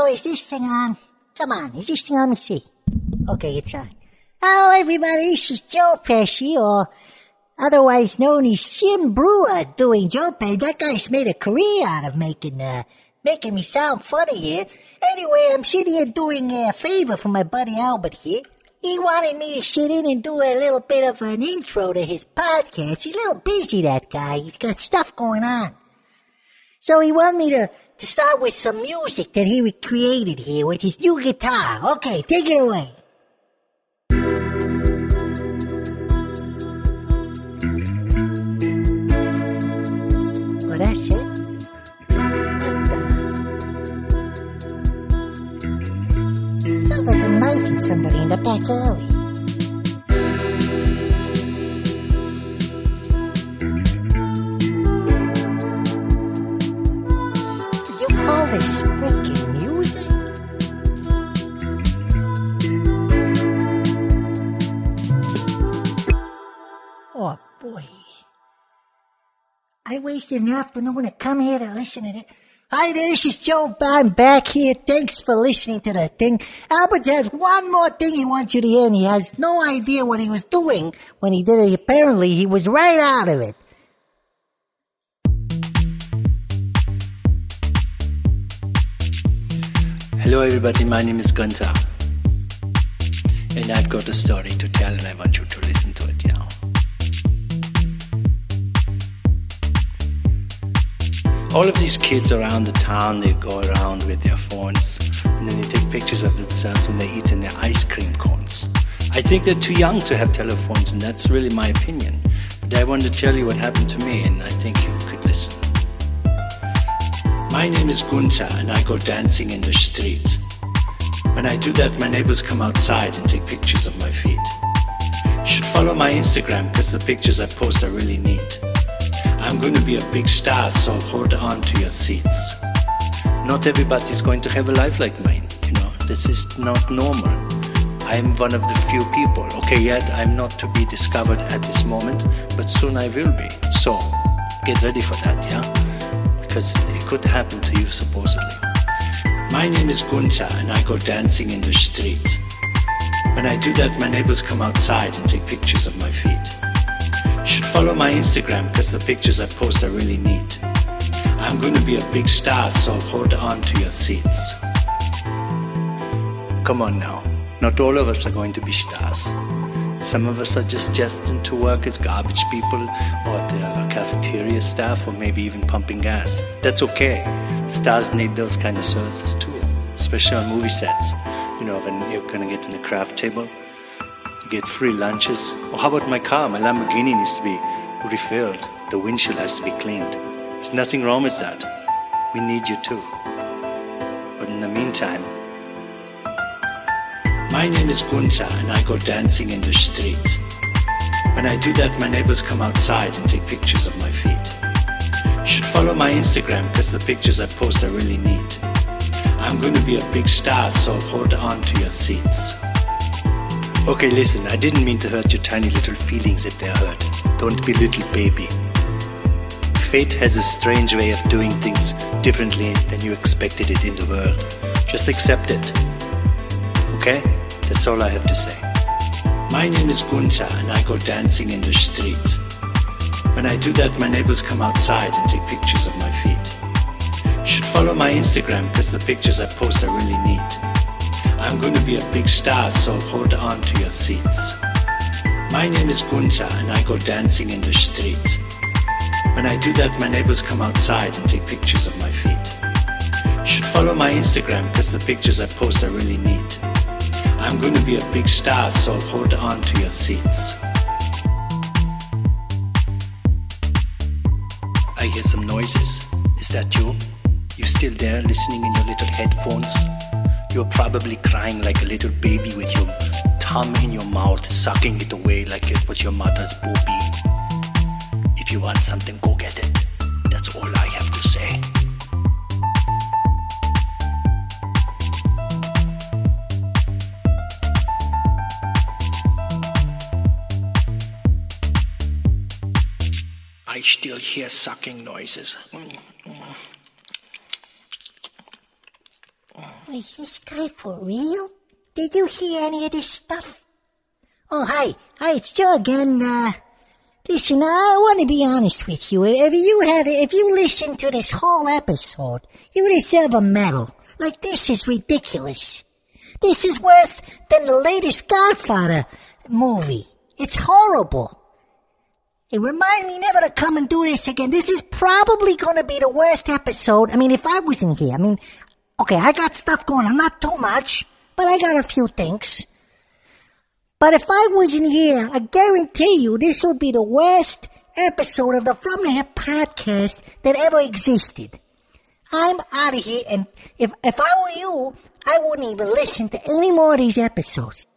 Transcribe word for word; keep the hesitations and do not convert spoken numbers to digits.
Hello, is this thing on? Come on, is this thing on? Let me see. Okay, it's on. Hello, everybody, this is Joe Pesci, or otherwise known as Sim Brewer, doing Joe Pesci. That guy's made a career out of making, uh, making me sound funny here. Anyway, I'm sitting here doing a favor for my buddy Albert here. He wanted me to sit in and do a little bit of an intro to his podcast. He's a little busy, that guy. He's got stuff going on. So he wanted me to, to start with some music that he created here with his new guitar. Okay, take it away. Well, that's it. Sounds like a knife in somebody in the back alley. You call this freaking music? Oh boy. I wasted an afternoon to come here to listen to it. Hi there, this is Joe. I'm back here. Thanks for listening to the thing. Albert has one more thing he wants you to hear, and he has no idea what he was doing when he did it. Apparently, he was right out of it. Hello everybody, my name is Gunther. And I've got a story to tell, and I want you to listen to it now. All of these kids around the town, they go around with their phones and then they take pictures of themselves when they're eating their ice cream cones. I think they're too young to have telephones, and that's really my opinion. But I want to tell you what happened to me, and I think you could listen. My name is Gunther, and I go dancing in the street. When I do that, my neighbors come outside and take pictures of my feet. You should follow my Instagram, because the pictures I post are really neat. I'm going to be a big star, so hold on to your seats. Not everybody's going to have a life like mine, you know. This is not normal. I'm one of the few people. Okay, yet I'm not to be discovered at this moment, but soon I will be. So, get ready for that, yeah? Because it could happen to you, supposedly. My name is Gunther, and I go dancing in the street. When I do that, my neighbors come outside and take pictures of my feet. You should follow my Instagram, because the pictures I post are really neat. I'm going to be a big star, so hold on to your seats. Come on now, not all of us are going to be stars. Some of us are just destined to work as garbage people, or the cafeteria staff, or maybe even pumping gas. That's okay. Stars need those kind of services too, especially on movie sets. You know, when you're going to get on the craft table, get free lunches. Or how about my car? My Lamborghini needs to be refilled. The windshield has to be cleaned. There's nothing wrong with that. We need you too. But in the meantime... My name is Gunther, and I go dancing in the street. When I do that, my neighbors come outside and take pictures of my feet. You should follow my Instagram, because the pictures I post are really neat. I'm going to be a big star, so hold on to your seats. Okay, listen, I didn't mean to hurt your tiny little feelings if they're hurt. Don't be little baby. Fate has a strange way of doing things differently than you expected it in the world. Just accept it. Okay? That's all I have to say. My name is Gunther, and I go dancing in the street. When I do that, my neighbors come outside and take pictures of my feet. You should follow my Instagram, because the pictures I post are really neat. I'm going to be a big star, so hold on to your seats. My name is Gunther, and I go dancing in the street. When I do that, my neighbors come outside and take pictures of my feet. You should follow my Instagram, because the pictures I post are really neat. I'm going to be a big star, so hold on to your seats. I hear some noises. Is that you? You still there, listening in your little headphones? You're probably crying like a little baby with your tongue in your mouth, sucking it away like it was your mother's booby. If you want something, go get it. That's all I have to say. I still hear sucking noises. Mm, mm. Mm. Is this guy for real? Did you hear any of this stuff? Oh, hi. Hi, it's Joe again. Uh, listen, I want to be honest with you. If you had, if you listened to this whole episode, you deserve a medal. Like, this is ridiculous. This is worse than the latest Godfather movie. It's horrible. It reminds me never to come and do this again. This is probably going to be the worst episode. I mean, if I wasn't here, I mean, okay, I got stuff going on, not too much, but I got a few things. But if I wasn't here, I guarantee you this will be the worst episode of the From the Hip podcast that ever existed. I'm out of here, and if if I were you, I wouldn't even listen to any more of these episodes.